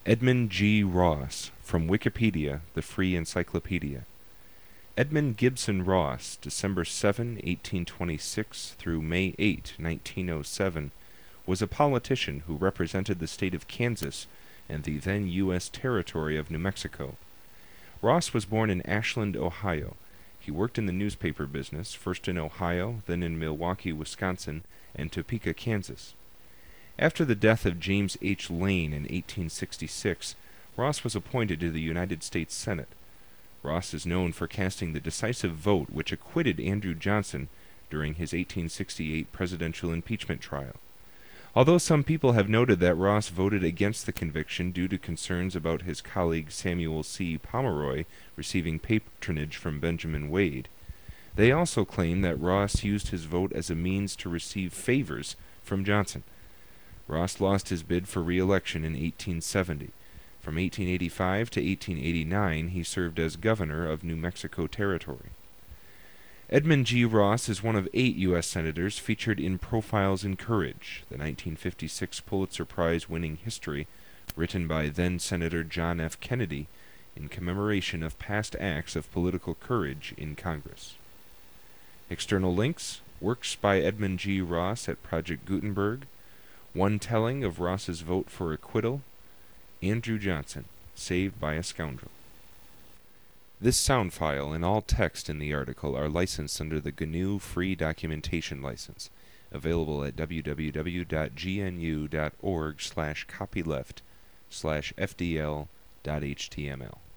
Edmund G. Ross, from Wikipedia, the free encyclopedia. Edmund Gibson Ross, December 7, 1826 through May 8, 1907, was a politician who represented the state of Kansas and the then U.S. territory of New Mexico. Ross was born in Ashland, Ohio. He worked in the newspaper business, first in Ohio, then in Milwaukee, Wisconsin, and Topeka, Kansas. After the death of James H. Lane in 1866, Ross was appointed to the United States Senate. Ross is known for casting the decisive vote which acquitted Andrew Johnson during his 1868 presidential impeachment trial. Although some people have noted that Ross voted against the conviction due to concerns about his colleague Samuel C. Pomeroy receiving patronage from Benjamin Wade, they also claim that Ross used his vote as a means to receive favors from Johnson. Ross lost his bid for re-election in 1870. From 1885 to 1889, he served as governor of New Mexico Territory. Edmund G. Ross is one of 8 U.S. senators featured in Profiles in Courage, the 1956 Pulitzer Prize-winning history written by then-Senator John F. Kennedy in commemoration of past acts of political courage in Congress. External links: works by Edmund G. Ross at Project Gutenberg, one telling of Ross's vote for acquittal, Andrew Johnson, saved by a scoundrel. This sound file and all text in the article are licensed under the GNU Free Documentation License, available at www.gnu.org/copyleft/fdl.html.